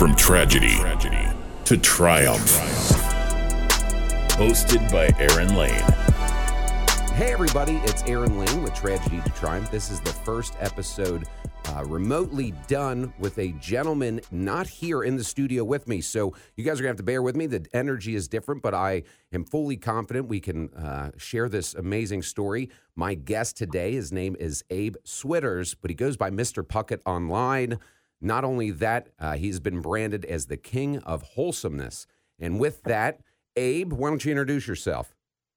From tragedy to triumph. Hosted by Aaron Lane. Hey everybody, it's Aaron Lane with Tragedy to Triumph. This is the first episode remotely done with a gentleman not here in the studio with me. So you guys are going to have to bear with me. The energy is different, but I am fully confident we can share this amazing story. My guest today, his name is Abe Switters, but he goes by Mr. Puckett online. Not only that, he's been branded as the king of wholesomeness. And with that, Abe, why don't you introduce yourself?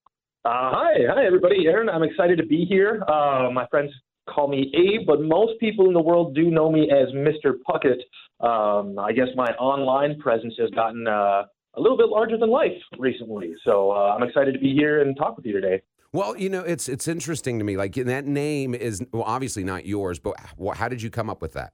Hi, everybody. Aaron, I'm excited to be here. My friends call me Abe, but most people in the world do know me as Mr. Puckett. I guess my online presence has gotten a little bit larger than life recently, so I'm excited to be here and talk with you today. Well, you know, it's interesting to me. Like, that name is obviously not yours, but how did you come up with that?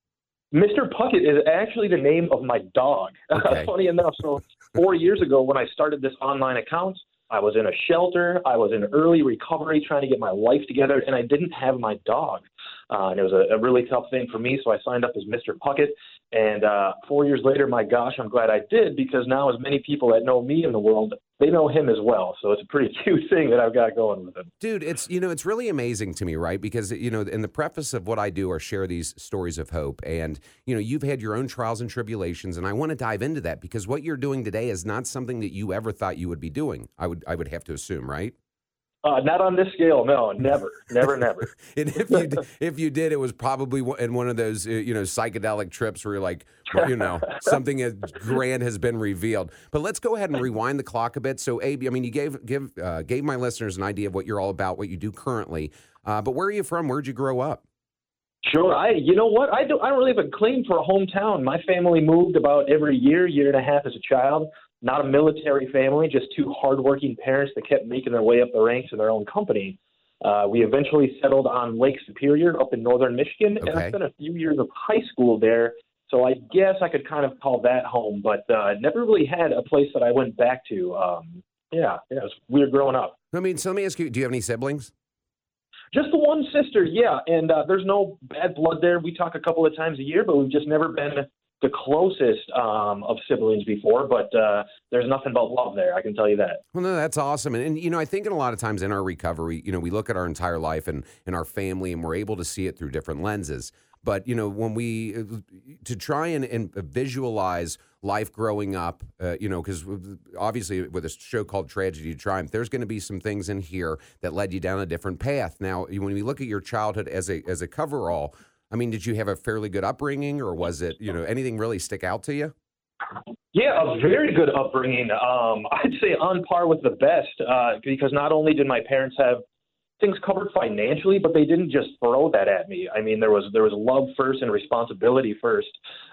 Mr. Puckett is actually the name of my dog. Okay. Funny enough, so 4 years ago when I started this online account, I was in a shelter. I was in early recovery trying to get my life together, and I didn't have my dog. And it was a really tough thing for me, so I signed up as Mr. Puckett. And 4 years later, my gosh, I'm glad I did, because now as many people that know me in the world, they know him as well. So it's a pretty cute thing that I've got going with him. Dude, it's really amazing to me, right? Because, in the preface of what I do are share these stories of hope. And, you've had your own trials and tribulations, and I want to dive into that because what you're doing today is not something that you ever thought you would be doing. I would have to assume, right? Not on this scale, no, never. And if you did, it was probably in one of those, psychedelic trips where you're like, something as grand has been revealed. But let's go ahead and rewind the clock a bit. So, Abe, you gave my listeners an idea of what you're all about, what you do currently. But where are you from? Where'd you grow up? Sure. You know what? I don't really have a claim for a hometown. My family moved about every year and a half as a child. Not a military family, just two hardworking parents that kept making their way up the ranks in their own company. We eventually settled on Lake Superior up in northern Michigan, and I spent a few years of high school there. So I guess I could kind of call that home, but never really had a place that I went back to. It was weird growing up. So let me ask you, do you have any siblings? Just the one sister, yeah, and there's no bad blood there. We talk a couple of times a year, but we've just never been the closest of siblings before, but there's nothing but love there, I can tell you that. Well, no, that's awesome. And I think in a lot of times in our recovery, we look at our entire life and our family, and we're able to see it through different lenses. But, when to try and visualize life growing up, because obviously with a show called Tragedy to Triumph, there's going to be some things in here that led you down a different path. Now, when we look at your childhood as a coverall, did you have a fairly good upbringing, or was it, anything really stick out to you? Yeah, a very good upbringing. I'd say on par with the best, because not only did my parents have things covered financially, but they didn't just throw that at me. There was love first and responsibility first.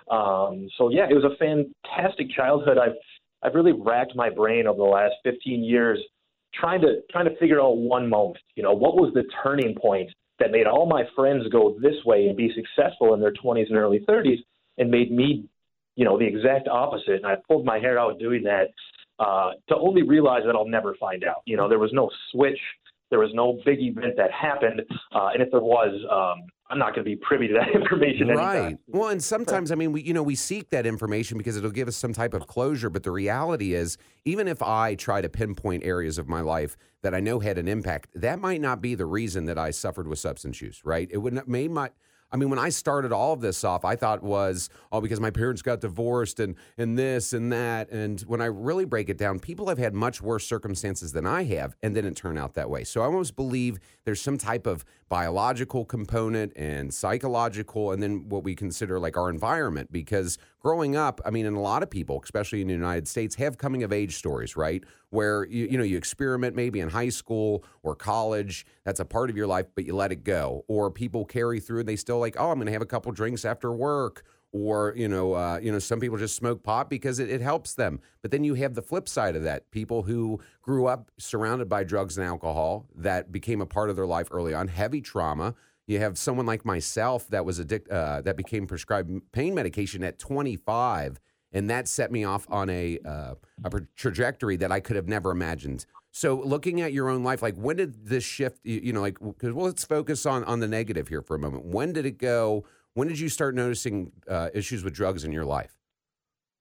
So yeah, it was a fantastic childhood. I've really racked my brain over the last 15 years trying to figure out one moment. What was the turning point that made all my friends go this way and be successful in their 20s and early 30s, and made me, the exact opposite. And I pulled my hair out doing that to only realize that I'll never find out. There was no switch. There was no big event that happened. And if there was, I'm not going to be privy to that information anytime. Right. Well, and sometimes, we seek that information because it'll give us some type of closure. But the reality is, even if I try to pinpoint areas of my life that I know had an impact, that might not be the reason that I suffered with substance use, right? It wouldn't when I started all of this off, I thought it was, because my parents got divorced and this and that. And when I really break it down, people have had much worse circumstances than I have, and didn't turn out that way. So I almost believe there's some type of biological component and psychological, and then what we consider like our environment. Because growing up, and a lot of people, especially in the United States, have coming of age stories, right? Where you experiment maybe in high school or college, that's a part of your life, but you let it go. Or people carry through and they still I'm going to have a couple drinks after work. Or, some people just smoke pot because it helps them. But then you have the flip side of that. People who grew up surrounded by drugs and alcohol that became a part of their life early on, heavy trauma. You have someone like myself that was that became prescribed pain medication at 25. And that set me off on a trajectory that I could have never imagined. So looking at your own life, like when did this shift, because let's focus on the negative here for a moment. When did it go? When did you start noticing issues with drugs in your life?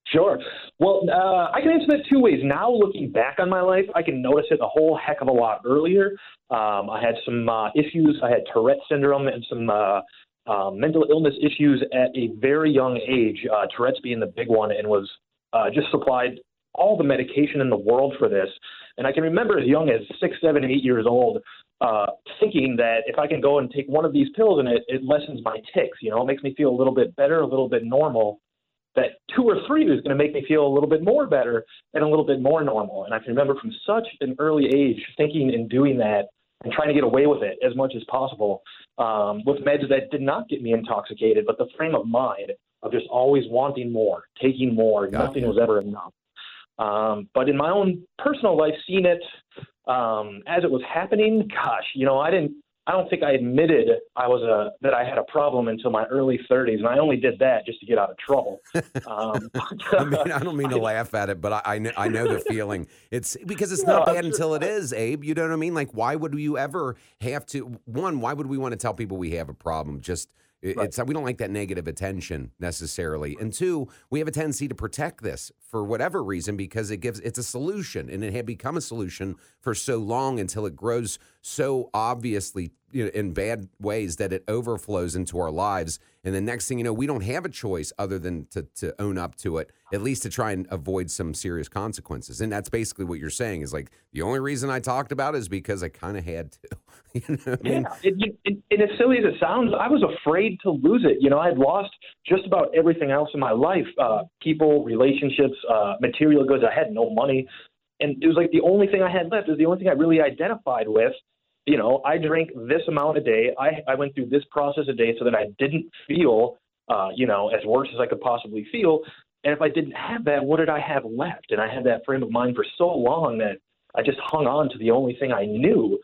Sure. Well, I can answer that two ways. Now, looking back on my life, I can notice it a whole heck of a lot earlier. I had some issues. I had Tourette syndrome and some mental illness issues at a very young age, Tourette's being the big one, and was just supplied all the medication in the world for this. And I can remember as young as 6, 7, 8 years old, thinking that if I can go and take one of these pills and it lessens my tics, it makes me feel a little bit better, a little bit normal, that 2 or 3 is going to make me feel a little bit more better and a little bit more normal. And I can remember from such an early age thinking and doing that and trying to get away with it as much as possible with meds that did not get me intoxicated, but the frame of mind of just always wanting more, taking more. Nothing was ever enough. But in my own personal life, seeing it as it was happening, gosh, I don't think I admitted that I had a problem until my early 30s, and I only did that just to get out of trouble. I don't mean to laugh at it, but I know the feeling. It's because it's not bad until it is, Abe. You know what I mean? Like, why would you ever have to? One, why would we want to tell people we have a problem? It's we don't like that negative attention necessarily. And two, we have a tendency to protect this for whatever reason because it's a solution, and it had become a solution for so long until it grows so obviously in bad ways that it overflows into our lives. And the next thing you know, we don't have a choice other than to own up to it, at least to try and avoid some serious consequences. And that's basically what you're saying is like, the only reason I talked about it is because I kind of had to. You know what I mean? Yeah. And as silly as it sounds, I was afraid to lose it. I had lost just about everything else in my life, people, relationships, material goods. I had no money. And it was like the only thing I had left is the only thing I really identified with. I drank this amount a day. I went through this process a day so that I didn't feel, as worse as I could possibly feel. And if I didn't have that, what did I have left? And I had that frame of mind for so long that I just hung on to the only thing I knew.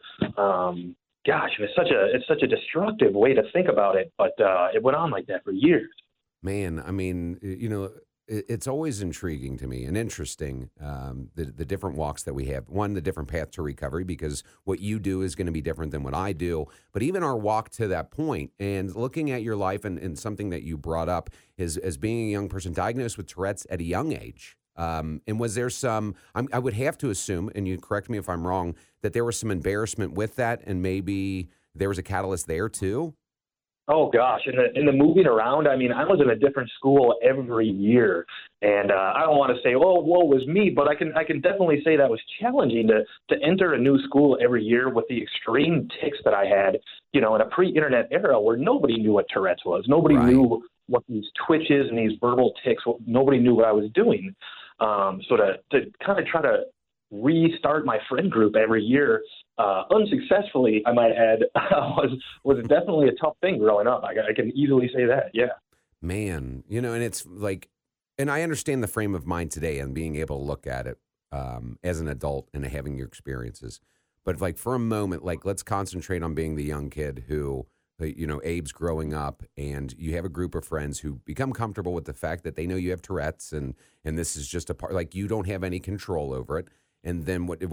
Gosh, it's such a destructive way to think about it. But it went on like that for years. Man, I mean, it's always intriguing to me and interesting, the different walks that we have. One, the different path to recovery, because what you do is going to be different than what I do. But even our walk to that point and looking at your life and something that you brought up is as being a young person diagnosed with Tourette's at a young age. And was there I would have to assume, and you correct me if I'm wrong, that there was some embarrassment with that and maybe there was a catalyst there too? Oh gosh, in the moving around, I mean, I was in a different school every year, and I don't want to say, oh, woe was me, but I can definitely say that was challenging to enter a new school every year with the extreme tics that I had, in a pre-internet era where nobody knew what Tourette's was, nobody knew what these twitches and these verbal tics, nobody knew what I was doing. So to kind of try to restart my friend group every year, unsuccessfully, I might add, was definitely a tough thing growing up. I can easily say that. Yeah. Man, and it's like, and I understand the frame of mind today and being able to look at it as an adult and having your experiences. But like for a moment, like let's concentrate on being the young kid who, Abe's growing up and you have a group of friends who become comfortable with the fact that they know you have Tourette's and this is just a part, like you don't have any control over it. And then what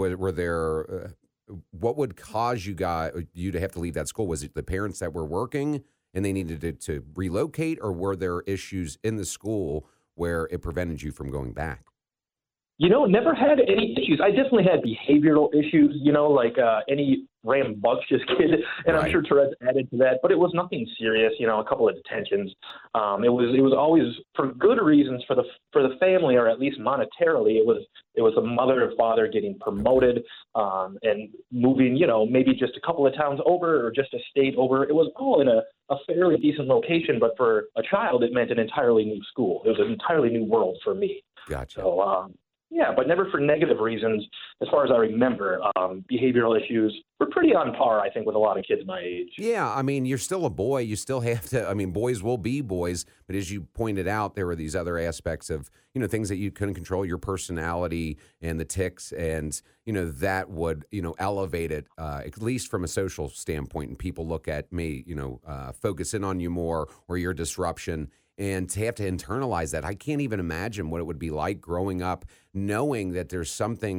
would cause you to have to leave that school? Was it the parents that were working and they needed to relocate, or were there issues in the school where it prevented you from going back? Never had any issues. I definitely had behavioral issues, like any rambunctious kid, and I'm sure Tourette's added to that, but it was nothing serious, a couple of detentions. It was always for good reasons for the family, or at least monetarily. It was a mother and father getting promoted and moving, maybe just a couple of towns over or just a state over. It was all in a fairly decent location, but for a child, it meant an entirely new school. It was an entirely new world for me. Gotcha. So, yeah, but never for negative reasons. As far as I remember, behavioral issues were pretty on par, I think, with a lot of kids my age. Yeah, I mean, you're still a boy. You still have to, boys will be boys. But as you pointed out, there were these other aspects of, things that you couldn't control, your personality and the tics. And, that would, elevate it, at least from a social standpoint. And people look at me, focus in on you more or your disruption. And to have to internalize that, I can't even imagine what it would be like growing up, knowing that there's something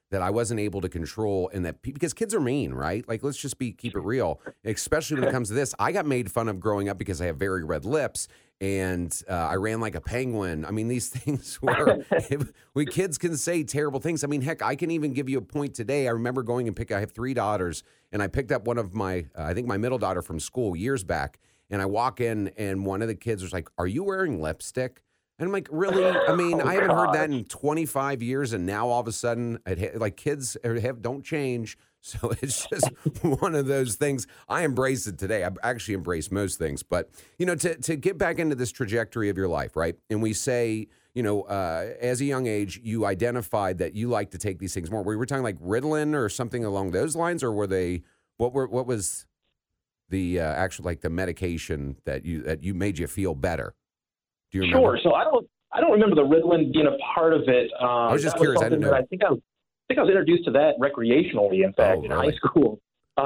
that I wasn't able to control, and that because kids are mean, right? Like, let's just keep it real, especially when it comes to this. I got made fun of growing up because I have very red lips, and I ran like a penguin. I mean, these things were, when kids can say terrible things. I mean, heck, I can even give you a point today. I remember going and I have 3 daughters, and I picked up one of my, I think my middle daughter from school years back, and I walk in, and one of the kids was like, "Are you wearing lipstick?" And I'm like, really? I mean, I haven't heard that in 25 years, and now all of a sudden, like kids don't change. So it's just one of those things. I embrace it today. I actually embrace most things. But, to get back into this trajectory of your life, right? And we say, as a young age, you identified that you like to take these things more. We were talking like Ritalin or something along those lines, or were they, what was the actual, like the medication that you made you feel better? Do you remember? Sure. So I don't remember the Ritalin being a part of it. I was just curious. I didn't know. I think I was introduced to that recreationally, in fact, in high school.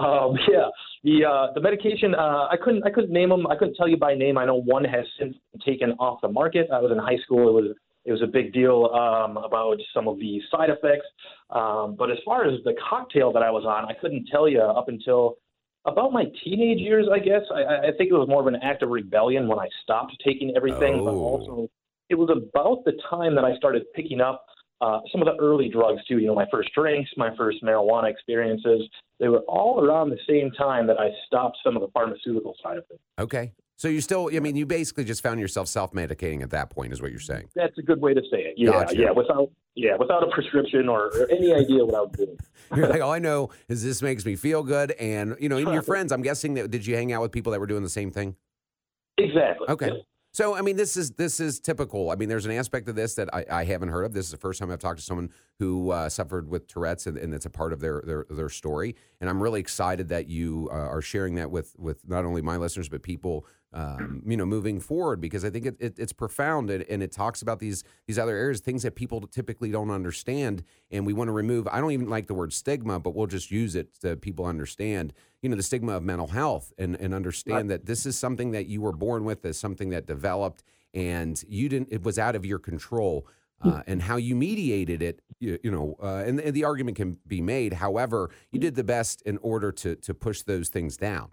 The medication, I couldn't name them. I couldn't tell you by name. I know one has since been taken off the market. I was in high school. It was a big deal about some of the side effects. But as far as the cocktail that I was on, I couldn't tell you up until about my teenage years, I guess. I think it was more of an act of rebellion when I stopped taking everything. Oh. But also, it was about the time that I started picking up some of the early drugs, too. My first drinks, my first marijuana experiences, they were all around the same time that I stopped some of the pharmaceutical side of it. Okay. So you basically just found yourself self-medicating at that point, is what you're saying. That's a good way to say it. Yeah, Gotcha. without a prescription or any idea what I was doing. You're like, all I know is this makes me feel good. And, even your friends, I'm guessing did you hang out with people that were doing the same thing? Exactly. Okay. Yeah. So, I mean, this is typical. I mean, there's an aspect of this that I haven't heard of. This is the first time I've talked to someone who suffered with Tourette's, and it's a part of their story. And I'm really excited that you are sharing that with not only my listeners, but people, moving forward, because I think it's profound, and it talks about these other areas, things that people typically don't understand. And we want to remove, I don't even like the word stigma, but we'll just use it so people understand, the stigma of mental health, and understand that this is something that you were born with, as something that developed, and it was out of your control. And how you mediated it, and the argument can be made. However, you did the best in order to push those things down.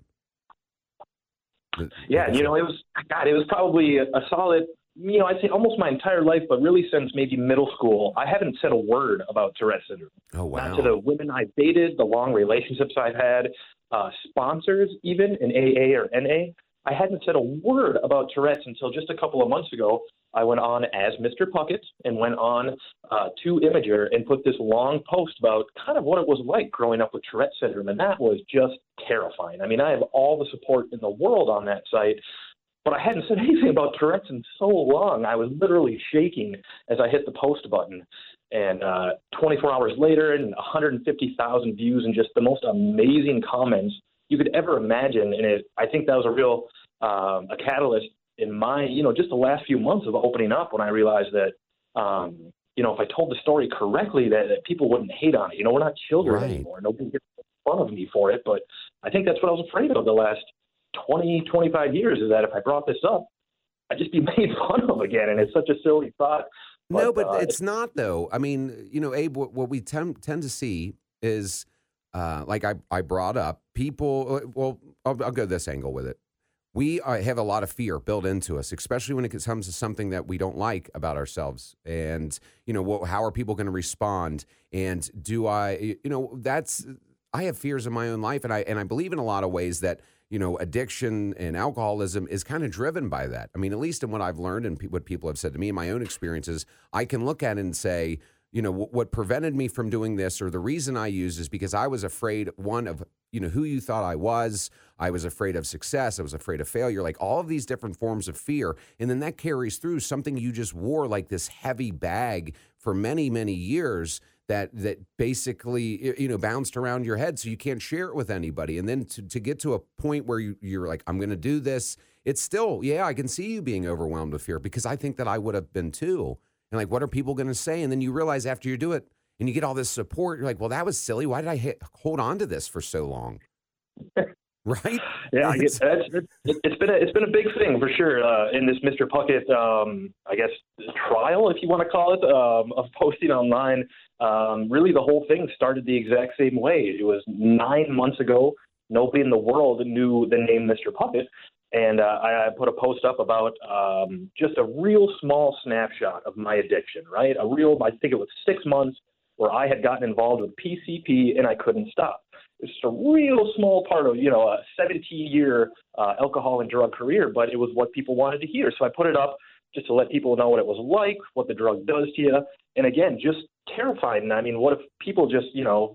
Yeah, it was probably a solid, I'd say almost my entire life, but really since maybe middle school, I haven't said a word about Tourette's syndrome. Oh, wow. Not to the women I've dated, the long relationships I've had, sponsors even in AA or NA. I hadn't said a word about Tourette's until just a couple of months ago. I went on as Mr. Puckett and went on to Imager and put this long post about kind of what it was like growing up with Tourette's syndrome, and that was just terrifying. I mean, I have all the support in the world on that site, but I hadn't said anything about Tourette's in so long. I was literally shaking as I hit the post button. And 24 hours later, and 150,000 views and just the most amazing comments you could ever imagine. And I think that was a real a catalyst in my, just the last few months of opening up, when I realized that, if I told the story correctly, that people wouldn't hate on it. We're not children anymore. Nobody gets fun of me for it. But I think that's what I was afraid of the last 20, 25 years, is that if I brought this up, I'd just be made fun of again. And it's such a silly thought. No, but it's not, though. I mean, Abe, what we tend to see is, like I brought up, people, well, I'll go this angle with it. We have a lot of fear built into us, especially when it comes to something that we don't like about ourselves. And, how are people going to respond? And I have fears in my own life. And I believe in a lot of ways that, addiction and alcoholism is kind of driven by that. I mean, at least in what I've learned and what people have said to me in my own experiences, I can look at it and say, what prevented me from doing this, or the reason I used, is because I was afraid, one, of, who you thought I was afraid of success. I was afraid of failure, like all of these different forms of fear. And then that carries through something you just wore like this heavy bag for many, many years that basically, bounced around your head, so you can't share it with anybody. And then to get to a point where you're like, I'm going to do this, it's still, I can see you being overwhelmed with fear, because I think that I would have been too. And like, what are people going to say? And then you realize after you do it and you get all this support, you're like, well, that was silly. Why did I hold on to this for so long? Right? Yeah, it's been a big thing for sure in this Mr. Puckett, I guess, trial, if you want to call it, of posting online. really the whole thing started the exact same way. It was 9 months ago. Nobody in the world knew the name Mr. Puppet. And I put a post up about just a real small snapshot of my addiction, right? I think it was 6 months where I had gotten involved with PCP and I couldn't stop. It's just a real small part of, a 17-year alcohol and drug career, but it was what people wanted to hear. So I put it up just to let people know what it was like, what the drug does to you. And again, just terrifying. I mean, what if people just,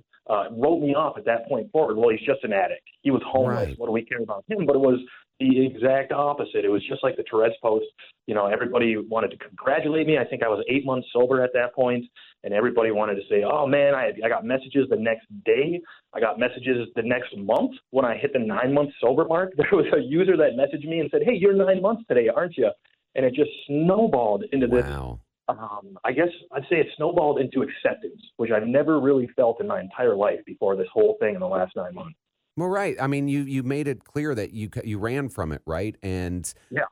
wrote me off at that point forward? Well, he's just an addict. He was homeless. Right. What do we care about him? But it was the exact opposite. It was just like the Tourette's post. Everybody wanted to congratulate me. I think I was 8 months sober at that point, and everybody wanted to say, oh, man, I got messages the next day. I got messages the next month when I hit the 9-month sober mark. There was a user that messaged me and said, hey, you're 9 months today, aren't you? And it just snowballed into this. Wow. I guess I'd say it snowballed into acceptance, which I've never really felt in my entire life before this whole thing in the last 9 months. Well, right. I mean, you made it clear that you ran from it, right? And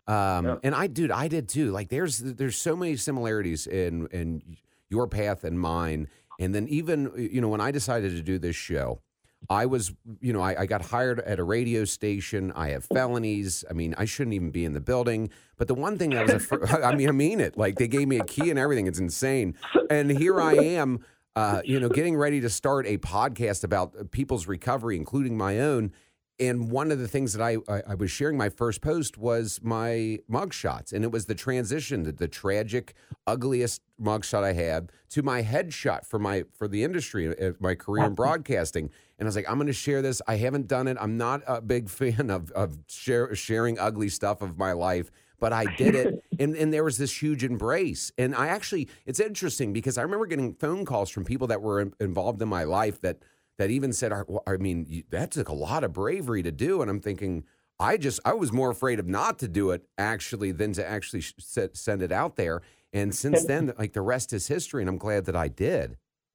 and I did too. Like there's so many similarities in your path and mine. And then even when I decided to do this show, I was I got hired at a radio station. I have felonies. I mean, I shouldn't even be in the building. But the one thing that was I mean it. Like they gave me a key and everything. It's insane. And here I am. Getting ready to start a podcast about people's recovery, including my own. And one of the things that I was sharing my first post was my mugshots. And it was the transition, the tragic, ugliest mugshot I had to my headshot for the industry, my career in broadcasting. And I was like, I'm going to share this. I haven't done it. I'm not a big fan of sharing ugly stuff of my life. But I did it, and there was this huge embrace. And it's interesting because I remember getting phone calls from people that were involved in my life that even said, I mean, that took a lot of bravery to do. And I'm thinking, I was more afraid of not to do it actually than to actually send it out there. And since then, like the rest is history, and I'm glad that I did.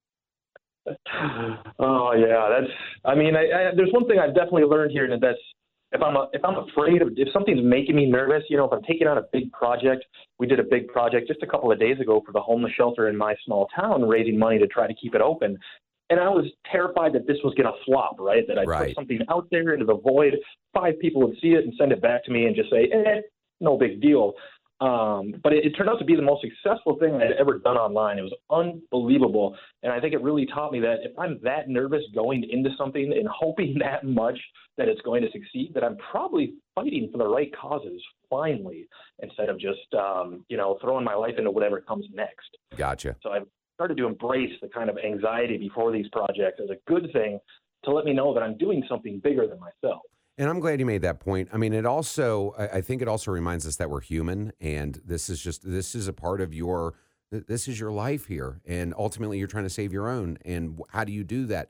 Oh yeah, there's one thing I've definitely learned here, and that's if I'm afraid of, if something's making me nervous, if I'm taking on a big project. We did a big project just a couple of days ago for the homeless shelter in my small town, raising money to try to keep it open. And I was terrified that this was going to flop, right? That I'd put something out there into the void, 5 people would see it and send it back to me and just say, no big deal. But it turned out to be the most successful thing I'd ever done online. It was unbelievable. And I think it really taught me that if I'm that nervous going into something and hoping that much that it's going to succeed, that I'm probably fighting for the right causes finally, instead of just, throwing my life into whatever comes next. Gotcha. So I've started to embrace the kind of anxiety before these projects as a good thing to let me know that I'm doing something bigger than myself. And I'm glad you made that point. I mean, I think it also reminds us that we're human, and this is a part of this is your life here, and ultimately you're trying to save your own. And how do you do that?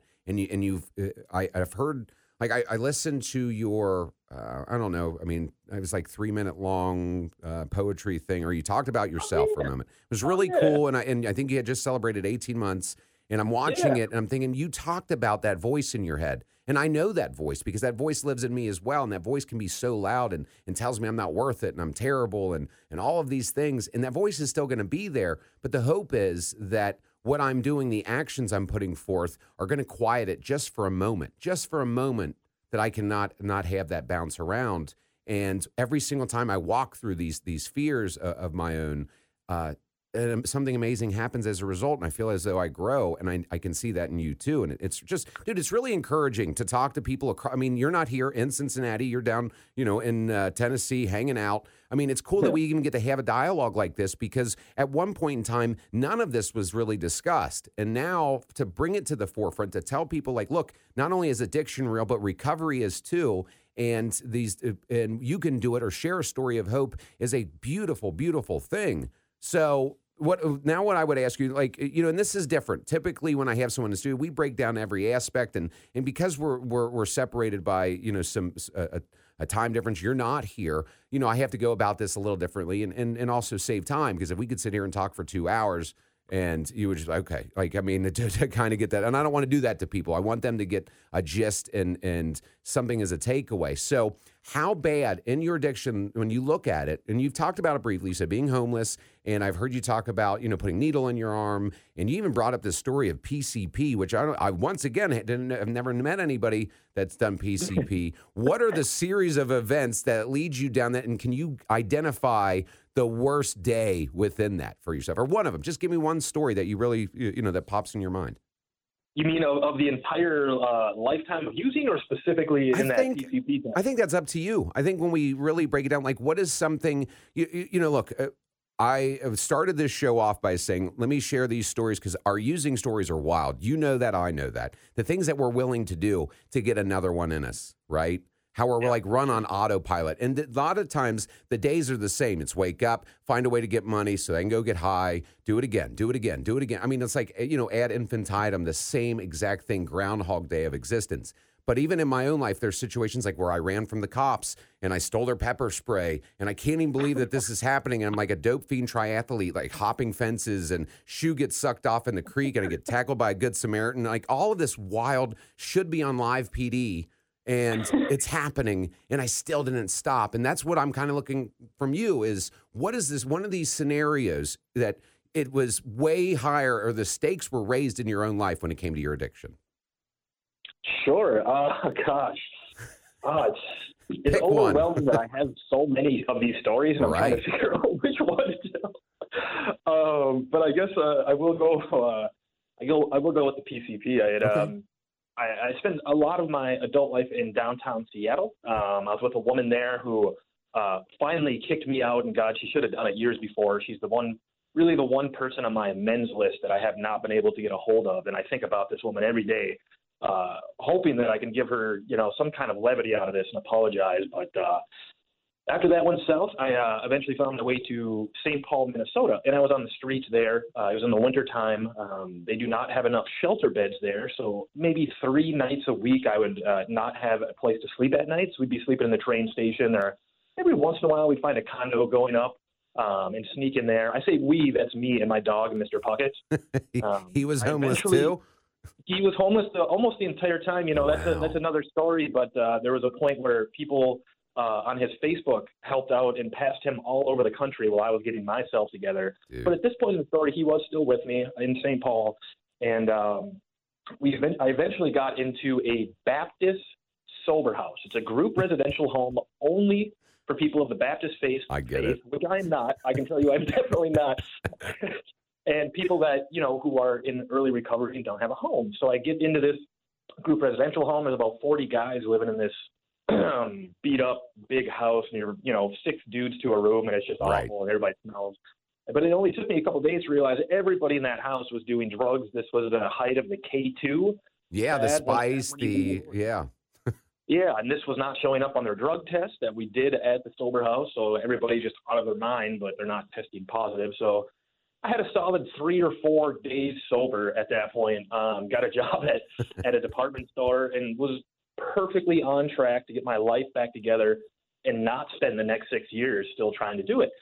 I've heard, like I listened to your, I don't know, I mean, it was like 3-minute long poetry thing, or you talked about yourself for a moment. It was really cool, and I think you had just celebrated 18 months, and I'm watching it, and I'm thinking, you talked about that voice in your head. And I know that voice because that voice lives in me as well. And that voice can be so loud and tells me I'm not worth it and I'm terrible and all of these things. And that voice is still going to be there. But the hope is that what I'm doing, the actions I'm putting forth are going to quiet it just for a moment that I cannot not have that bounce around. And every single time I walk through these fears of my own, something amazing happens as a result, and I feel as though I grow, and I can see that in you too. And it's just, dude, it's really encouraging to talk to people. I mean, you're not here in Cincinnati, you're down, in Tennessee hanging out. I mean, it's cool that we even get to have a dialogue like this, because at one point in time, none of this was really discussed. And now to bring it to the forefront, to tell people like, look, not only is addiction real, but recovery is too. And and you can do it, or share a story of hope is a beautiful, beautiful thing. So what I would ask you, like, and this is different. Typically, when I have someone in the studio, we break down every aspect, and because we're separated by some a time difference. You're not here. I have to go about this a little differently, and also save time, because if we could sit here and talk for 2 hours, And you would just, okay, like, I mean, to kind of get that. And I don't want to do that to people. I want them to get a gist and something as a takeaway. So how bad in your addiction, when you look at it, and you've talked about it briefly, you said being homeless, and I've heard you talk about, putting needle in your arm, and you even brought up this story of PCP, which I once again, I've never met anybody that's done PCP. What are the series of events that lead you down that, and can you identify the worst day within that for yourself, or one of them? Just give me one story that you really, that pops in your mind. You mean of the entire lifetime of using, or specifically in that PCP time? I think that's up to you. I think when we really break it down, like, what is something, look, I started this show off by saying, let me share these stories because our using stories are wild. You know that, I know that. The things that we're willing to do to get another one in us, right? How we're like run on autopilot. And a lot of times the days are the same. It's wake up, find a way to get money so they can go get high, do it again, do it again, do it again. I mean, it's like, ad infinitum, the same exact thing, Groundhog Day of existence. But even in my own life, there's situations like where I ran from the cops and I stole their pepper spray, and I can't even believe that this is happening. And I'm like a dope fiend triathlete, like hopping fences, and shoe gets sucked off in the creek, and I get tackled by a good Samaritan. Like, all of this wild should be on live PD. And it's happening, and I still didn't stop. And that's what I'm kind of looking from you is, what is this one of these scenarios that it was way higher, or the stakes were raised in your own life when it came to your addiction? Sure. Gosh. It's overwhelming that I have so many of these stories, and I'm trying to figure out which one to tell. But I guess I will go. I will go with the PCP. I spent a lot of my adult life in downtown Seattle. I was with a woman there who finally kicked me out, and God, she should have done it years before. She's the one person on my amends list that I have not been able to get a hold of. And I think about this woman every day, hoping that I can give her, some kind of levity out of this and apologize. But after that went south, I eventually found my way to St. Paul, Minnesota, and I was on the streets there. It was in the wintertime. They do not have enough shelter beds there, so maybe 3 nights a week I would not have a place to sleep at night. So we'd be sleeping in the train station, or every once in a while we'd find a condo going up and sneak in there. I say we, that's me and my dog, Mr. Puckett. He was homeless too? He was homeless almost the entire time. That's another story, but there was a point where people on his Facebook helped out and passed him all over the country while I was getting myself together. Dude. But at this point in the story, he was still with me in St. Paul. And I eventually got into a Baptist sober house. It's a group residential home only for people of the Baptist faith. I get it. Which I am not. I can tell you I'm definitely not. And people that, who are in early recovery and don't have a home. So I get into this group residential home. There's about 40 guys living in this beat up big house, and you're 6 dudes to a room, and it's just awful, and everybody smells. But it only took me a couple of days to realize that everybody in that house was doing drugs. This was the height of the K2. Yeah, the spice, yeah, and this was not showing up on their drug test that we did at the sober house. So everybody's just out of their mind, but they're not testing positive. So I had a solid 3 or 4 days sober at that point. Got a job at a department store, and was perfectly on track to get my life back together and not spend the next 6 years still trying to do it.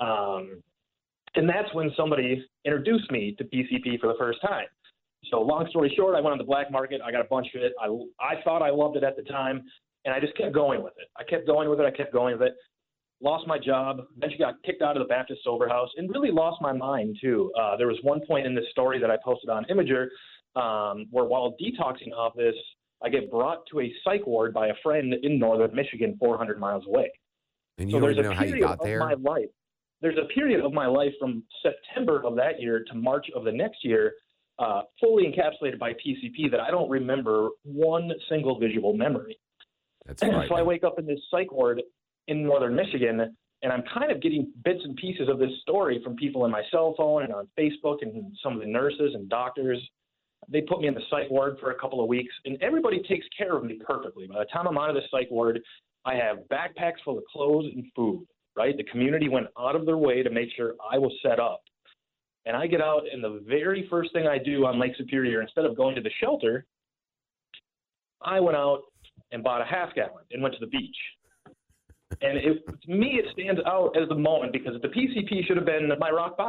And that's when somebody introduced me to PCP for the first time. So long story short, I went on the black market. I got a bunch of it. I thought I loved it at the time, and I just kept going with it. I kept going with it. Lost my job. Eventually got kicked out of the Baptist sober house, and really lost my mind too. There was one point in this story that I posted on Imager where, while detoxing off this, I get brought to a psych ward by a friend in northern Michigan, 400 miles away. And you don't even know how you got there? There's a period of my life from September of that year to March of the next year, fully encapsulated by PCP, that I don't remember one single visual memory. That's right. So I wake up in this psych ward in northern Michigan, and I'm kind of getting bits and pieces of this story from people in my cell phone and on Facebook, and some of the nurses and doctors. They put me in the psych ward for a couple of weeks, and everybody takes care of me perfectly. By the time I'm out of the psych ward, I have backpacks full of clothes and food, right? The community went out of their way to make sure I was set up. And I get out, and the very first thing I do on Lake Superior, instead of going to the shelter, I went out and bought a half gallon and went to the beach. And to me, it stands out as the moment, because the PCP should have been my rock bottom.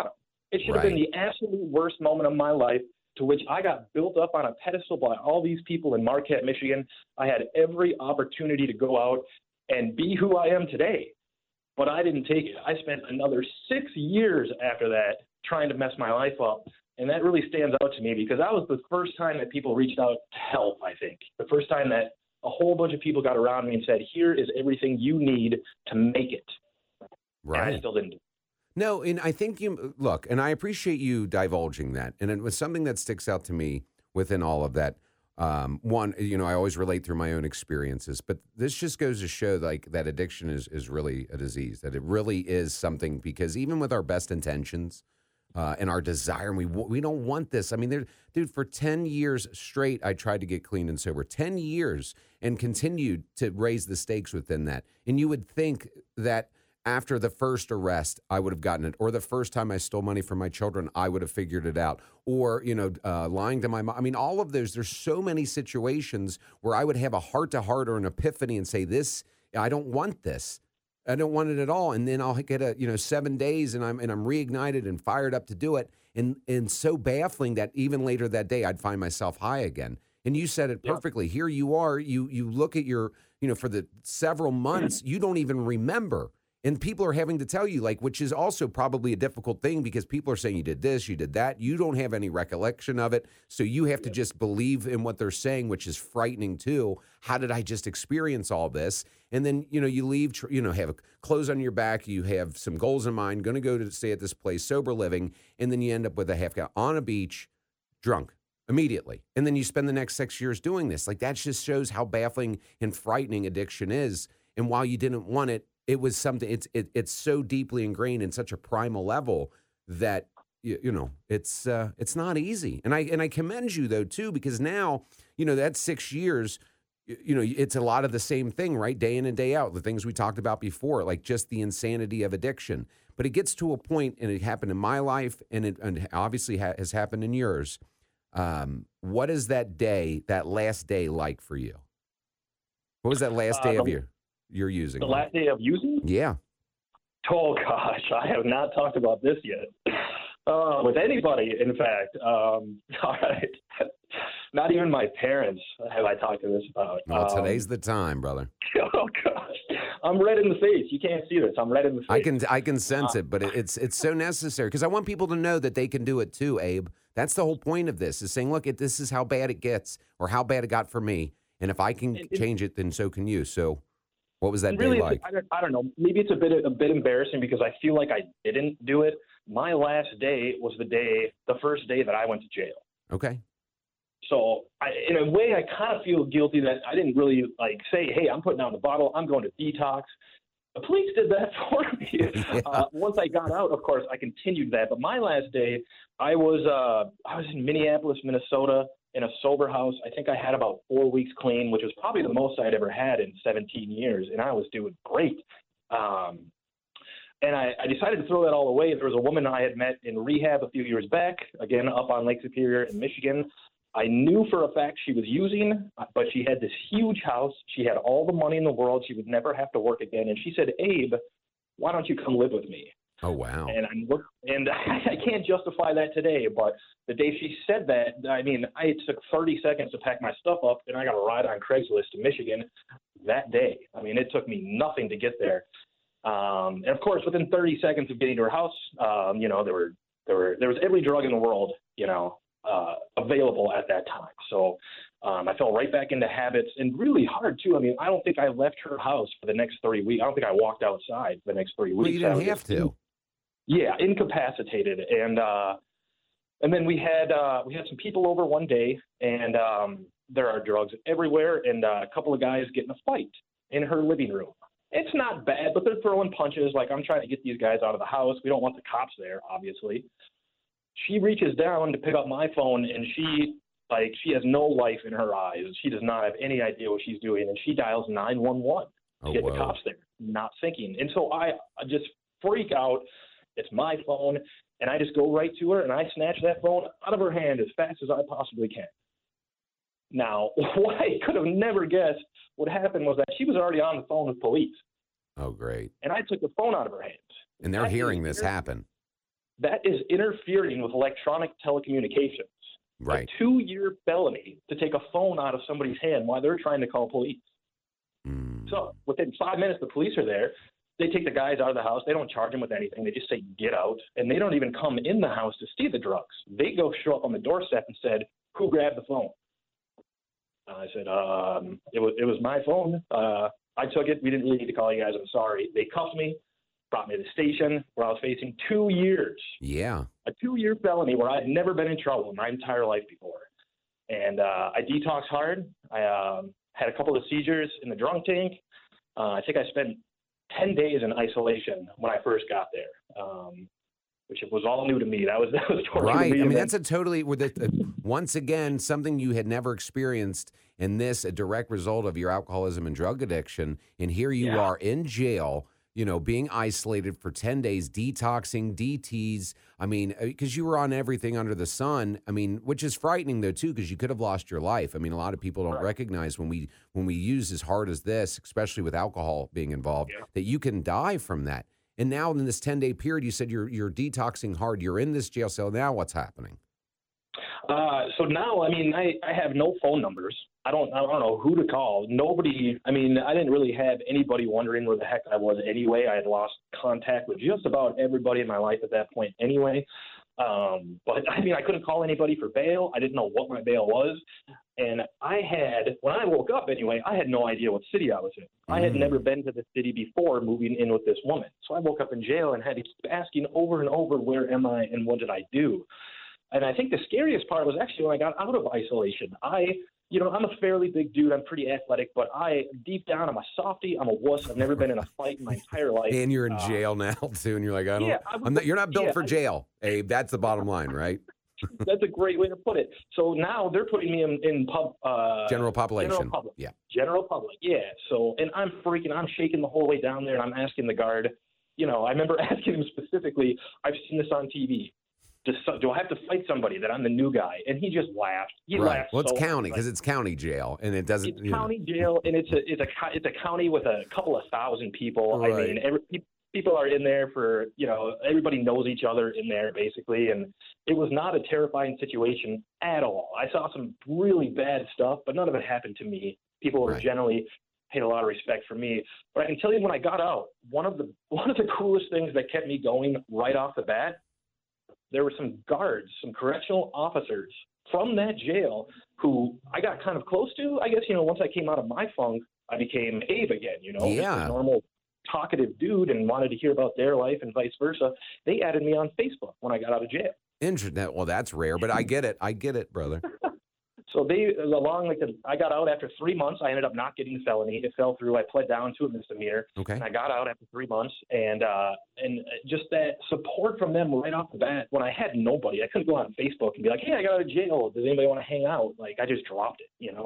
It should have been the absolute worst moment of my life, to which I got built up on a pedestal by all these people in Marquette, Michigan. I had every opportunity to go out and be who I am today, but I didn't take it. I spent another 6 years after that trying to mess my life up, and that really stands out to me because that was the first time that people reached out to help, I think. The first time that a whole bunch of people got around me and said, here is everything you need to make it. Right. And I still didn't do it. No, and I think look, and I appreciate you divulging that. And it was something that sticks out to me within all of that. One, I always relate through my own experiences, but this just goes to show like that addiction is really a disease, that it really is something, because even with our best intentions and our desire, and we don't want this. I mean, dude, for 10 years straight, I tried to get clean and sober, 10 years, and continued to raise the stakes within that. And you would think that after the first arrest, I would have gotten it, or the first time I stole money from my children, I would have figured it out, or, lying to my mom. I mean, all of those, there's so many situations where I would have a heart-to-heart or an epiphany and say, I don't want this. I don't want it at all. And then I'll get 7 days and I'm reignited and fired up to do it. And so baffling that even later that day, I'd find myself high again. And you said it perfectly. Here you are, you look at your, for the several months, you don't even remember. And people are having to tell you, which is also probably a difficult thing, because people are saying you did this, you did that. You don't have any recollection of it. So you have to just believe in what they're saying, which is frightening too. How did I just experience all this? And then, you leave, have clothes on your back. You have some goals in mind, going to go to stay at this place, sober living. And then you end up with a half guy on a beach, drunk immediately. And then you spend the next 6 years doing this. That just shows how baffling and frightening addiction is. And while you didn't want it, it was something. It's so deeply ingrained in such a primal level that it's not easy. And I commend you though too, because now that 6 years, it's a lot of the same thing, right? Day in and day out, the things we talked about before, like just the insanity of addiction. But it gets to a point, and it happened in my life, and it obviously has happened in yours. What is that last day like for you? What was that last day of you're using? The last day of using? Yeah. Oh, gosh. I have not talked about this yet. With anybody, in fact. All right. Not even my parents have I talked to this about. Well, today's the time, brother. Oh, gosh. I'm red in the face. You can't see this. I'm red in the face. I can sense it, but it's so necessary, because I want people to know that they can do it too, Abe. That's the whole point of this, is saying, look, this is how bad it gets, or how bad it got for me. And if I can change it, then so can you. So what was that day like? I don't know. Maybe it's a bit embarrassing, because I feel like I didn't do it. My last day was the first day that I went to jail. Okay. So in a way, I kind of feel guilty that I didn't really say, hey, I'm putting down the bottle. I'm going to detox. The police did that for me. Once I got out, of course, I continued that. But my last day, I was in Minneapolis, Minnesota, in a sober house. I think I had about 4 weeks clean, which was probably the most I'd ever had in 17 years, and I was doing great. And I decided to throw that all away. There was a woman I had met in rehab a few years back, again, up on Lake Superior in Michigan. I knew for a fact she was using, but she had this huge house. She had all the money in the world. She would never have to work again. And she said, Abe, why don't you come live with me? Oh, wow. And I can't justify that today, but the day she said that, I mean, it took 30 seconds to pack my stuff up, and I got a ride on Craigslist to Michigan that day. I mean, it took me nothing to get there. And of course, within 30 seconds of getting to her house, there was every drug in the world, available at that time. So I fell right back into habits, and really hard too. I mean, I don't think I left her house for the next 3 weeks. I don't think I walked outside the next 3 weeks. Well, you didn't have to. Yeah, incapacitated. And then we had some people over one day, and there are drugs everywhere, and a couple of guys get in a fight in her living room. It's not bad, but they're throwing punches. I'm trying to get these guys out of the house. We don't want the cops there, obviously. She reaches down to pick up my phone, and she has no life in her eyes. She does not have any idea what she's doing, and she dials 911 to get the cops there, not thinking. And so I just freak out. It's my phone, and I just go right to her, and I snatch that phone out of her hand as fast as I possibly can. Now, what I could have never guessed what happened was that she was already on the phone with police. Oh, great. And I took the phone out of her hands. And they're hearing this happen. That is interfering with electronic telecommunications. Right. A 2-year felony to take a phone out of somebody's hand while they're trying to call police. So within 5 minutes, the police are there. They take the guys out of the house. They don't charge them with anything. They just say, get out. And they don't even come in the house to see the drugs. They go show up on the doorstep and said, who grabbed the phone? I said, it was my phone. I took it. We didn't really need to call you guys. I'm sorry. They cuffed me, brought me to the station where I was facing 2 years. Yeah. A 2-year felony where I had never been in trouble in my entire life before. And I detoxed hard. I had a couple of seizures in the drunk tank. I think I spent 10 days in isolation when I first got there, which was all new to me. That was totally right. new to I me. mean, that's a totally once again something you had never experienced, and this a direct result of your alcoholism and drug addiction. And here you are in jail, being isolated for 10 days, detoxing, DTs. I mean, because you were on everything under the sun. I mean, which is frightening though too, because you could have lost your life. I mean, a lot of people don't recognize when we use as hard as this, especially with alcohol being involved, that you can die from that. And now in this 10-day period, you said you're detoxing hard. You're in this jail cell. Now what's happening? So now, I mean, I have no phone numbers. I don't know who to call. Nobody. I mean, I didn't really have anybody wondering where the heck I was anyway. I had lost contact with just about everybody in my life at that point anyway. But I mean, I couldn't call anybody for bail. I didn't know what my bail was. And when I woke up anyway, I had no idea what city I was in. I had never been to the city before moving in with this woman. So I woke up in jail and had to keep asking over and over, where am I and what did I do? And I think the scariest part was actually when I got out of isolation. I'm a fairly big dude. I'm pretty athletic, but deep down, I'm a softie. I'm a wuss. I've never been in a fight in my entire life. And you're in jail now too, and you're like, you're not built for jail, Abe. That's the bottom line, right? That's a great way to put it. So now they're putting me in general population. General public. Yeah. So, and I'm shaking the whole way down there, and I'm asking the guard. I remember asking him specifically. I've seen this on TV. Do I have to fight somebody that I'm the new guy? And he just laughed. He laughed. Well, it's county because it's county jail, and it doesn't. It's county jail, and it's a county with a couple of thousand people. Right. I mean, people are in there for everybody knows each other in there basically, and it was not a terrifying situation at all. I saw some really bad stuff, but none of it happened to me. People generally paid a lot of respect for me. But I can tell you, when I got out, one of the coolest things that kept me going right off the bat. There were some guards, some correctional officers from that jail who I got kind of close to. I guess, once I came out of my funk, I became Abe again, just a normal talkative dude, and wanted to hear about their life and vice versa. They added me on Facebook when I got out of jail. Interesting. Well, that's rare, but I get it, brother. So I got out after 3 months. I ended up not getting the felony. It fell through. I pled down to a misdemeanor. Okay. And I got out after 3 months, and just that support from them right off the bat. When I had nobody, I couldn't go on Facebook and be like, "Hey, I got out of jail. Does anybody want to hang out?" Like, I just dropped it,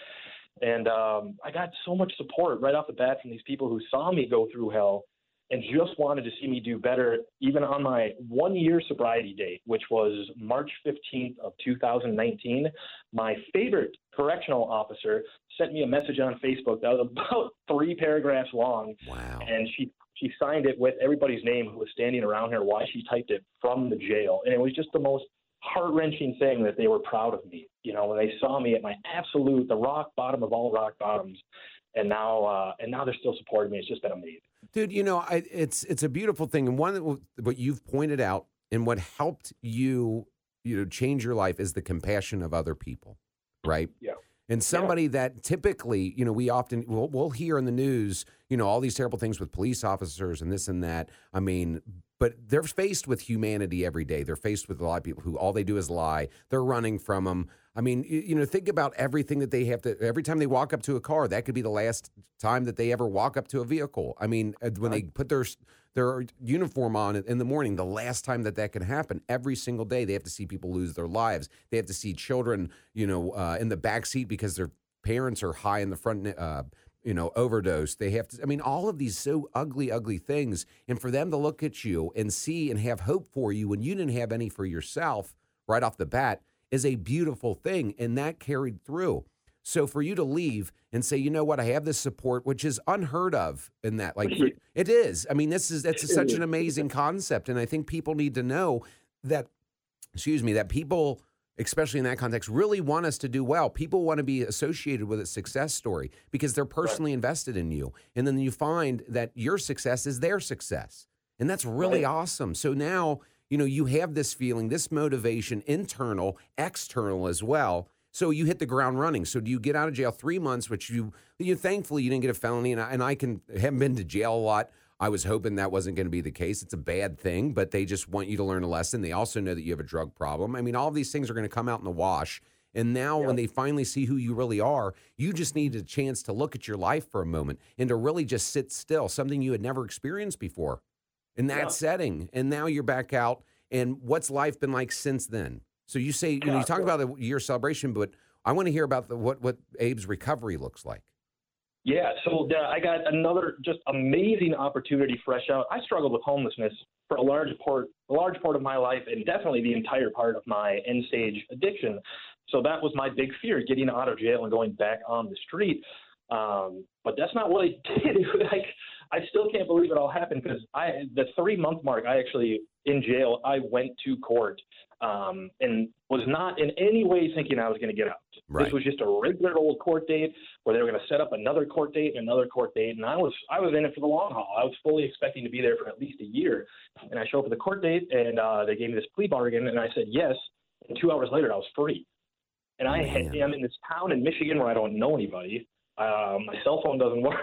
I got so much support right off the bat from these people who saw me go through hell and just wanted to see me do better, even on my 1-year sobriety date, which was March 15th of 2019. My favorite correctional officer sent me a message on Facebook that was about 3 paragraphs long. Wow. And she signed it with everybody's name who was standing around her while she typed it from the jail. And it was just the most heart-wrenching thing that they were proud of me, when they saw me at my the rock bottom of all rock bottoms. And now they're still supporting me. It's just been amazing. Dude, it's a beautiful thing. And what you've pointed out and what helped you, change your life is the compassion of other people, right? Yeah. And somebody that typically, we often, we'll hear in the news, all these terrible things with police officers and this and that. I mean, but they're faced with humanity every day. They're faced with a lot of people who all they do is lie. They're running from them. I mean, think about everything that they have to, every time they walk up to a car, that could be the last time that they ever walk up to a vehicle. I mean, when they put their uniform on in the morning, the last time that can happen, every single day, they have to see people lose their lives. They have to see children, in the back seat because their parents are high in the front, overdose. They have to, all of these so ugly, ugly things. And for them to look at you and see and have hope for you when you didn't have any for yourself right off the bat is a beautiful thing. And that carried through. So for you to leave and say, you know what, I have this support, which is unheard of in that, like it is. I mean, that's such an amazing concept, and I think people need to know that. Excuse me, that people, especially in that context, really want us to do well. People want to be associated with a success story because they're personally invested in you, and then you find that your success is their success, and that's really awesome. So now, you know, you have this feeling, this motivation, internal, external as well. So you hit the ground running. So do you get out of jail 3 months, which you thankfully you didn't get a felony, and I haven't been to jail a lot. I was hoping that wasn't going to be the case. It's a bad thing, but they just want you to learn a lesson. They also know that you have a drug problem. I mean, all of these things are going to come out in the wash. And now when they finally see who you really are, you just need a chance to look at your life for a moment and to really just sit still, something you had never experienced before in that setting. And now you're back out. And what's life been like since then? So you say, you know, you talk about the year celebration, but I want to hear about what Abe's recovery looks like. Yeah, so I got another just amazing opportunity fresh out. I struggled with homelessness for a large part of my life, and definitely the entire part of my end stage addiction. So that was my big fear, getting out of jail and going back on the street. But that's not what I did. Like, I still can't believe it all happened because the 3-month mark, in jail, I went to court and was not in any way thinking I was going to get out. Right. This was just a regular old court date where they were going to set up another court date and another court date. And I was in it for the long haul. I was fully expecting to be there for at least a year. And I show up for the court date, and they gave me this plea bargain, and I said yes. And 2 hours later, I was free. And I'm in this town in Michigan where I don't know anybody. My cell phone doesn't work.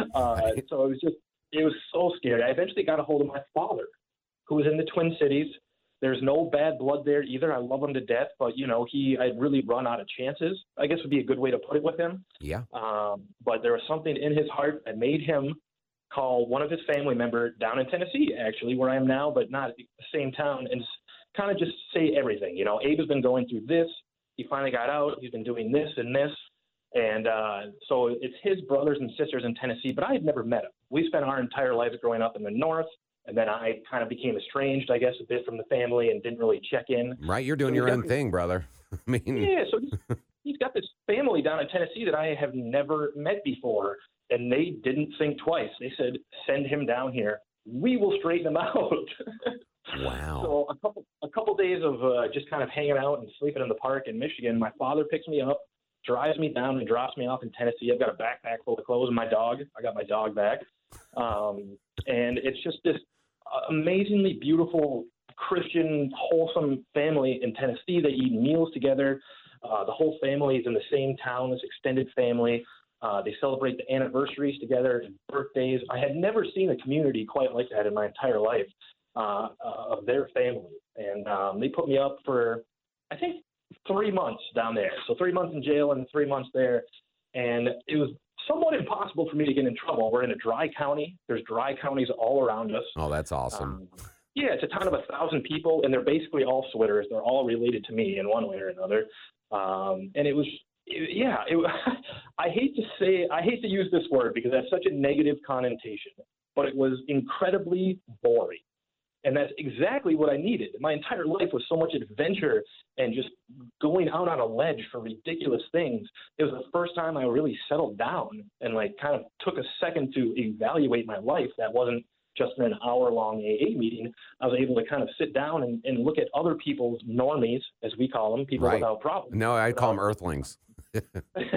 So it was so scary. I eventually got a hold of my father, who was in the Twin Cities. There's no bad blood there either. I love him to death, but, you know, I'd really run out of chances, I guess would be a good way to put it with him. Yeah. But there was something in his heart that made him call one of his family members down in Tennessee, actually, where I am now, but not the same town, and kind of just say everything. You know, Abe has been going through this. He finally got out. He's been doing this and this. And so it's his brothers and sisters in Tennessee, but I had never met him. We spent our entire lives growing up in the North. And then I kind of became estranged, I guess, a bit from the family and didn't really check in. Right, you're doing your own thing, brother. I mean, yeah. So he's got this family down in Tennessee that I have never met before, and they didn't think twice. They said, "Send him down here. We will straighten him out." Wow. So a couple days of just kind of hanging out and sleeping in the park in Michigan. My father picks me up, drives me down, and drops me off in Tennessee. I've got a backpack full of clothes and my dog. I got my dog back, and it's just this amazingly beautiful Christian, wholesome family in Tennessee. They eat meals together. The whole family is in the same town, this extended family. They celebrate the anniversaries together and birthdays. I had never seen a community quite like that in my entire life of their family. And they put me up for, I think, 3 months down there. So 3 months in jail and 3 months there. And it was somewhat impossible for me to get in trouble. We're in a dry county. There's dry counties all around us. Oh, that's awesome. Yeah, it's a town of 1,000 people, and they're basically all Switters. They're all related to me in one way or another. And I hate to use this word because that's such a negative connotation, but it was incredibly boring. And that's exactly what I needed. My entire life was so much adventure and just going out on a ledge for ridiculous things. It was the first time I really settled down and kind of took a second to evaluate my life. That wasn't just in an hour-long AA meeting. I was able to kind of sit down and look at other people's normies, as we call them, people without problems. No, I call them earthlings. and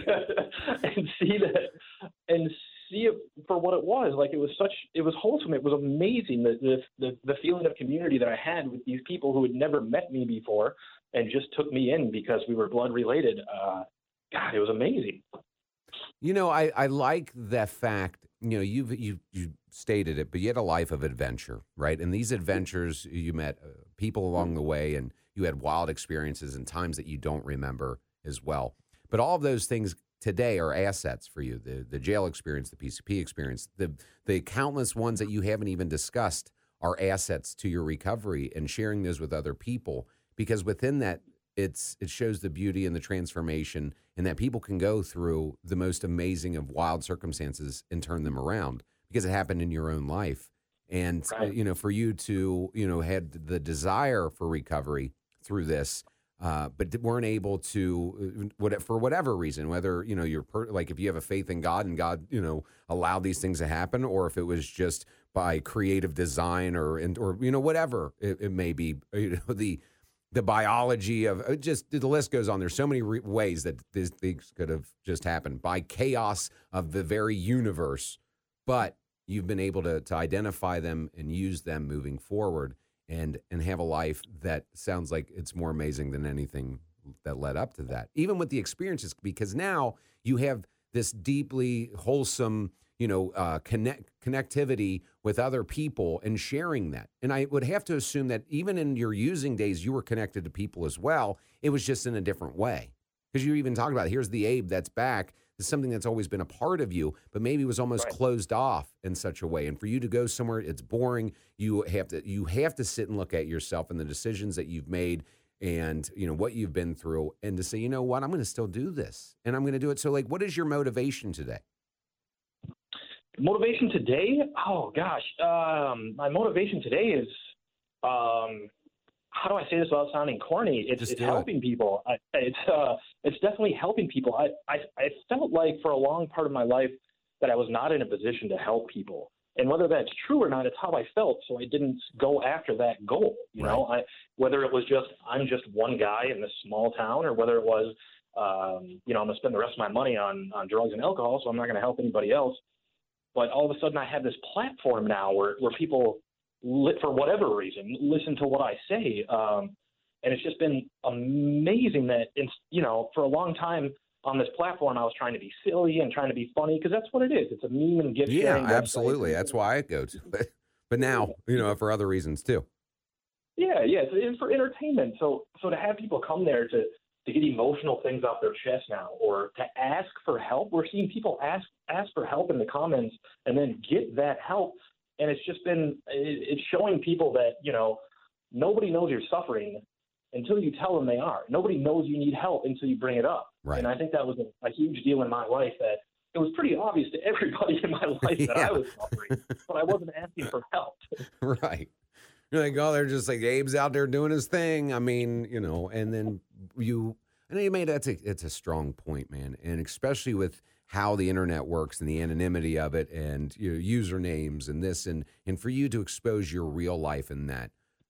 see it for what it was. It was wholesome. It was amazing. The feeling of community that I had with these people who had never met me before and just took me in because we were blood related. God, it was amazing. You know, I like the fact, you know, you stated it, but you had a life of adventure, right? And these adventures, you met people along the way and you had wild experiences and times that you don't remember as well. But all of those things today are assets for you. The jail experience, the PCP experience, the countless ones that you haven't even discussed are assets to your recovery and sharing those with other people, because within that, it shows the beauty and the transformation, and that people can go through the most amazing of wild circumstances and turn them around because it happened in your own life. And, you know, for you to, you know, had the desire for recovery through this, but weren't able to, for whatever reason, whether, you're like if you have a faith in God and God, allowed these things to happen, or if it was just by creative design or whatever it may be, the biology of just the list goes on. There's so many ways that these things could have just happened by chaos of the very universe, but you've been able to identify them and use them moving forward and have a life that sounds like it's more amazing than anything that led up to that, even with the experiences, because now you have this deeply wholesome, connectivity with other people and sharing that. And I would have to assume that even in your using days, you were connected to people as well. It was just in a different way. Because you even talked about, here's the Abe that's back. It's something that's always been a part of you, but maybe was almost closed off in such a way. And for you to go somewhere, it's boring. You have to sit and look at yourself and the decisions that you've made and, what you've been through, and to say, you know what, I'm going to still do this and I'm going to do it. So like, what is your motivation today? Motivation today? Oh gosh. My motivation today is, how do I say this without sounding corny? It's helping people. It's definitely helping people. I felt like for a long part of my life that I was not in a position to help people. And whether that's true or not, it's how I felt. So I didn't go after that goal. Whether it was just, I'm just one guy in this small town, or whether it was, I'm going to spend the rest of my money on drugs and alcohol, so I'm not going to help anybody else. But all of a sudden I have this platform now where people, for whatever reason, listen to what I say. And it's just been amazing that, for a long time on this platform, I was trying to be silly and trying to be funny, because that's what it is. It's a meme and gift sharing. Yeah, absolutely. That's why I go to it. But now, for other reasons too. Yeah. It's for entertainment. So to have people come there to get emotional things off their chest now, or to ask for help. We're seeing people ask for help in the comments and then get that help. And it's just it's showing people that, nobody knows you're suffering until you tell them they are. Nobody knows you need help until you bring it up. Right. And I think that was a huge deal in my life, that it was pretty obvious to everybody in my life that I was suffering, but I wasn't asking for help. Right. You're like, oh, they're just like, Abe's out there doing his thing. I mean, and then I know you made it's a strong point, man. And especially with how the internet works and the anonymity of it and usernames and this, and for you to expose your real life in that,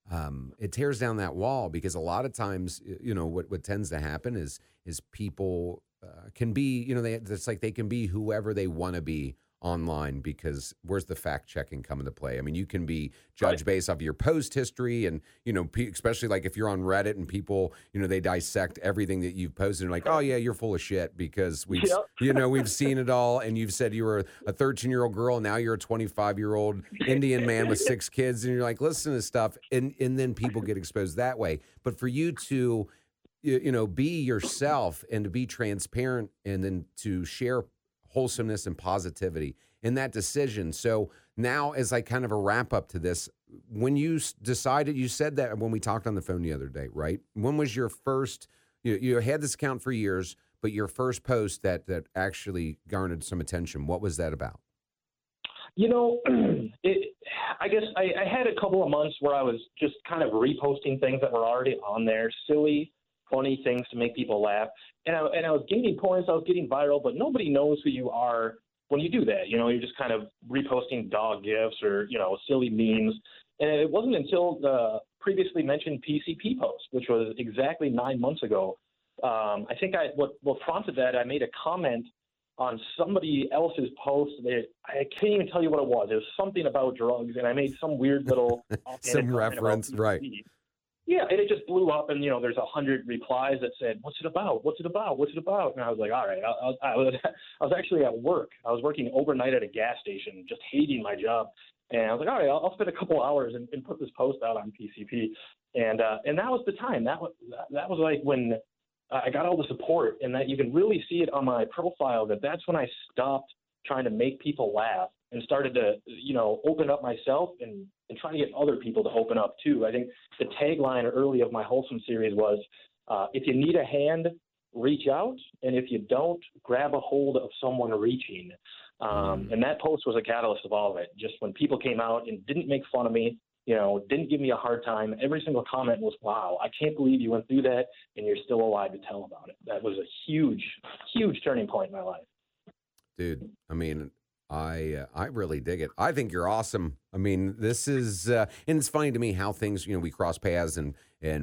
it tears down that wall, because a lot of times, what tends to happen is people can be, it's like they can be whoever they want to be online, because where's the fact checking come into play? I mean, you can be judged based off of your post history, and especially like if you're on Reddit and people, they dissect everything that you've posted and like, oh yeah, you're full of shit, because we've seen it all, and you've said you were a 13-year-old girl, and now you're a 25-year-old Indian man with 6 kids, and you're like, listen to stuff, and then people get exposed that way. But for you to be yourself and to be transparent, and then to share wholesomeness and positivity in that decision. So now, as like kind of a wrap up to this, when you decided, you said that when we talked on the phone the other day, right? When was your first, you had this account for years, but your first post that actually garnered some attention, what was that about? I guess I had a couple of months where I was just kind of reposting things that were already on there, silly, funny things to make people laugh. And I was gaining points, I was getting viral, but nobody knows who you are when you do that. You're just kind of reposting dog gifs or, silly memes. And it wasn't until the previously mentioned PCP post, which was exactly 9 months ago. I think what prompted that, I made a comment on somebody else's post. I can't even tell you what it was. It was something about drugs, and I made some weird little some reference, right? Yeah, and it just blew up, and there's 100 replies that said, "What's it about? What's it about? What's it about?" And I was like, "All right." I was actually at work. I was working overnight at a gas station, just hating my job, and I was like, "All right, I'll spend a couple hours and put this post out on PCP," and that was the time. That was like when I got all the support, and that you can really see it on my profile. That's when I stopped trying to make people laugh and started to, open up myself and try to get other people to open up too. I think the tagline early of my Wholesome series was, if you need a hand, reach out. And if you don't, grab a hold of someone reaching. And that post was a catalyst of all of it. Just when people came out and didn't make fun of me, didn't give me a hard time. Every single comment was, wow, I can't believe you went through that and you're still alive to tell about it. That was a huge, huge turning point in my life. Dude, I mean, I really dig it. I think you're awesome. I mean, this is, and it's funny to me how things, we cross paths and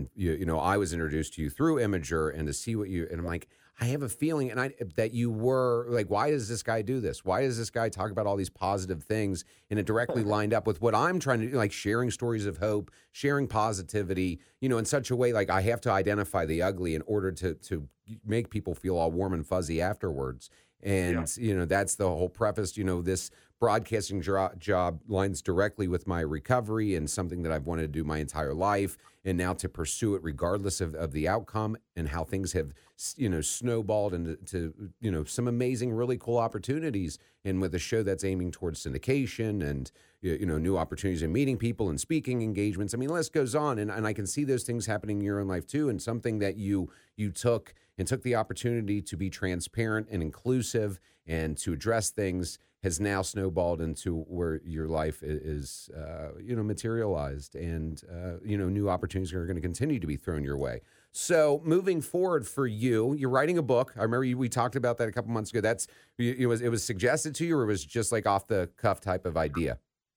I was introduced to you through Imager and to see and I'm like, I have a feeling that you were like, why does this guy do this? Why does this guy talk about all these positive things? And it directly lined up with what I'm trying to do, like sharing stories of hope, sharing positivity, in such a way, like I have to identify the ugly in order to make people feel all warm and fuzzy afterwards. And, that's the whole preface, this broadcasting job lines directly with my recovery and something that I've wanted to do my entire life. And now to pursue it regardless of the outcome and how things have, snowballed into, some amazing, really cool opportunities. And with a show that's aiming towards syndication and, new opportunities in meeting people and speaking engagements. I mean, the list goes on. And I can see those things happening in your own life too. And something that you took the opportunity to be transparent and inclusive and to address things has now snowballed into where your life is, materialized and, new opportunities are going to continue to be thrown your way. So moving forward for you, you're writing a book. I remember we talked about that a couple months ago. It was suggested to you, or it was just like off the cuff type of idea?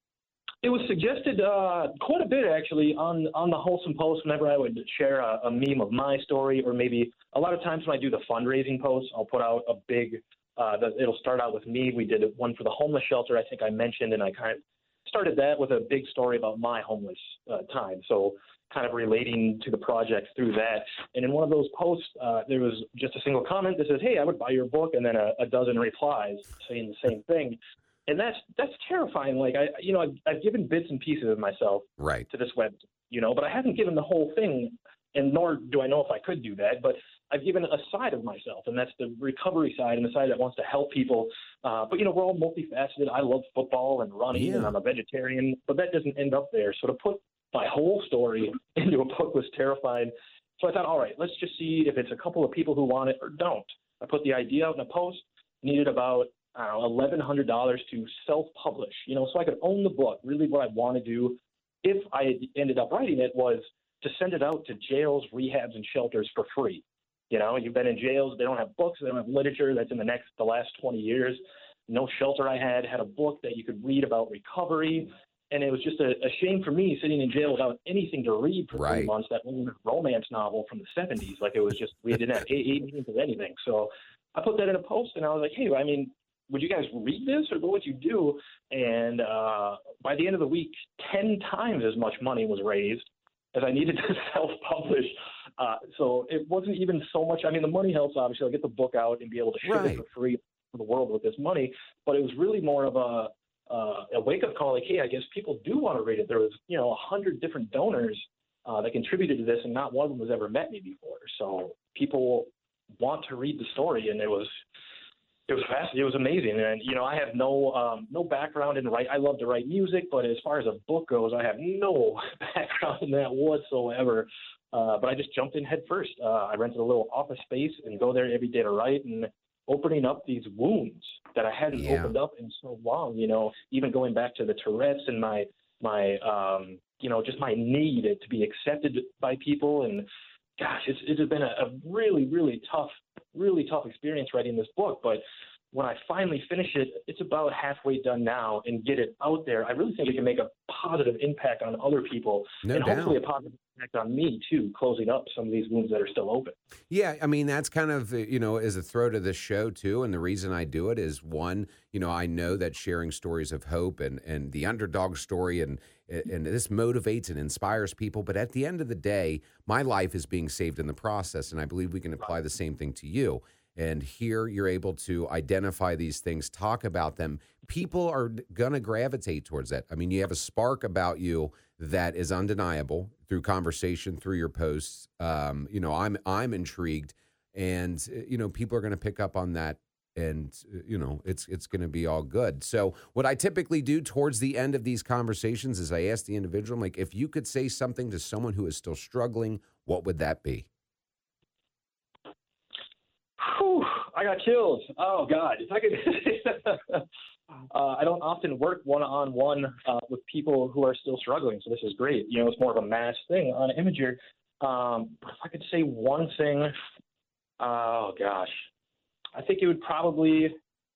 It was suggested quite a bit, actually, on the Wholesome Post whenever I would share a meme of my story, or maybe a lot of times when I do the fundraising posts, I'll put out a big it'll start out with me. We did one for the homeless shelter, I think I mentioned, and I kind of started that with a big story about my homeless time. So kind of relating to the project through that. And in one of those posts, there was just a single comment that says, hey, I would buy your book, and then a dozen replies saying the same thing. And that's terrifying. Like, I've given bits and pieces of myself right to this web, but I haven't given the whole thing, and nor do I know if I could do that, but I've given a side of myself, and that's the recovery side and the side that wants to help people. But, we're all multifaceted. I love football and running, and I'm a vegetarian, but that doesn't end up there. So to put my whole story into a book was terrifying. So I thought, all right, let's just see if it's a couple of people who want it or don't. I put the idea out in a post, needed about $1,100 to self-publish, so I could own the book. Really what I want to do, if I ended up writing it, was to send it out to jails, rehabs, and shelters for free. You've been in jails, they don't have books, they don't have literature that's in the last 20 years. No shelter I had a book that you could read about recovery. And it was just a shame for me sitting in jail without anything to read for 3 months, that romance novel from the 70s. Like, it was just, we didn't have 8 minutes of anything. So I put that in a post, and I was like, hey, would you guys read this, or what would you do? And by the end of the week, 10 times as much money was raised as I needed to self-publish. So it wasn't even so much. The money helps, obviously. I'll get the book out and be able to ship it for free to the world with this money. But it was really more of a wake-up call, like, hey, I guess people do want to read it. There was, 100 different donors that contributed to this, and not one of them has ever met me before. So people want to read the story, and it was fascinating. It was amazing. And, I have no background in writing. I love to write music, but as far as a book goes, I have no background in that whatsoever. But I just jumped in head first. I rented a little office space and go there every day to write, and opening up these wounds that I hadn't opened up in so long, even going back to the Tourette's and my just my need to be accepted by people. And gosh, it has been a really, really tough experience writing this book. But when I finally finish it, it's about halfway done now, and get it out there, I really think it can make a positive impact on other people, hopefully a positive impact on me too, closing up some of these wounds that are still open. Yeah, that's kind of, is a throw to this show too. And the reason I do it is, one, I know that sharing stories of hope and the underdog story and this motivates and inspires people. But at the end of the day, my life is being saved in the process. And I believe we can apply the same thing to you. And here you're able to identify these things, talk about them. People are going to gravitate towards that. You have a spark about you that is undeniable through conversation, through your posts. I'm intrigued, and people are going to pick up on that, and it's going to be all good. So what I typically do towards the end of these conversations is I ask the individual, I'm like, if you could say something to someone who is still struggling, what would that be? Whew, I got chills. Oh God! If I could, I don't often work one-on-one with people who are still struggling, so this is great. It's more of a mass thing on Imager. But if I could say one thing, oh gosh, I think it'd probably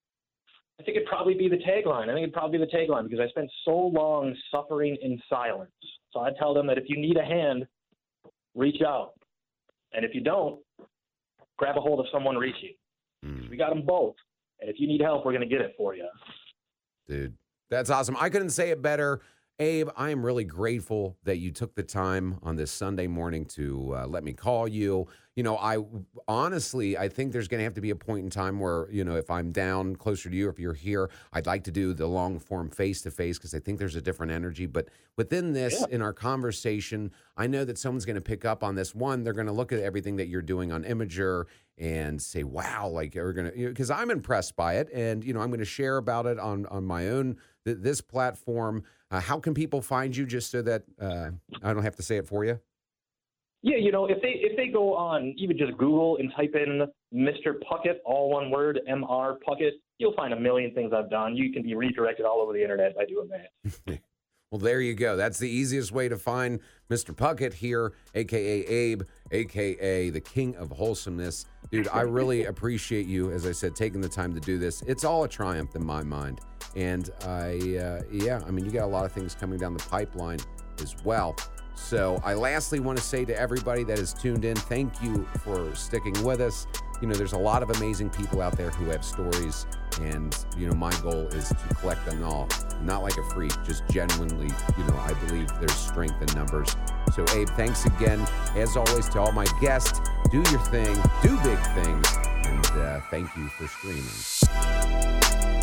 be the tagline. Because I spent so long suffering in silence. So I tell them that if you need a hand, reach out. And if you don't, grab a hold of someone reaching. We got them both. And if you need help, we're going to get it for you. Dude, that's awesome. I couldn't say it better. Abe, I am really grateful that you took the time on this Sunday morning to let me call you. I think there's going to have to be a point in time where, if I'm down closer to you, if you're here, I'd like to do the long form face-to-face because I think there's a different energy. But within this, in our conversation, I know that someone's going to pick up on this. One, they're going to look at everything that you're doing on Imager and say, wow, like we're going to, because I'm impressed by it. And, I'm going to share about it on my own, this platform. How can people find you just so that I don't have to say it for you? Yeah, if they go on even just Google and type in Mr. Puckett, all one word, Mr. Puckett, you'll find a million things I've done. You can be redirected all over the internet by doing that. Well, there you go. That's the easiest way to find Mr. Puckett here, a.k.a. Abe, a.k.a. the king of wholesomeness. Dude, I really appreciate you, as I said, taking the time to do this. It's all a triumph in my mind. And you got a lot of things coming down the pipeline as well. So I lastly want to say to everybody that is tuned in, thank you for sticking with us. There's a lot of amazing people out there who have stories, and, my goal is to collect them all. Not like a freak, just genuinely, I believe there's strength in numbers. So, Abe, thanks again. As always, to all my guests, do your thing, do big things, and thank you for streaming.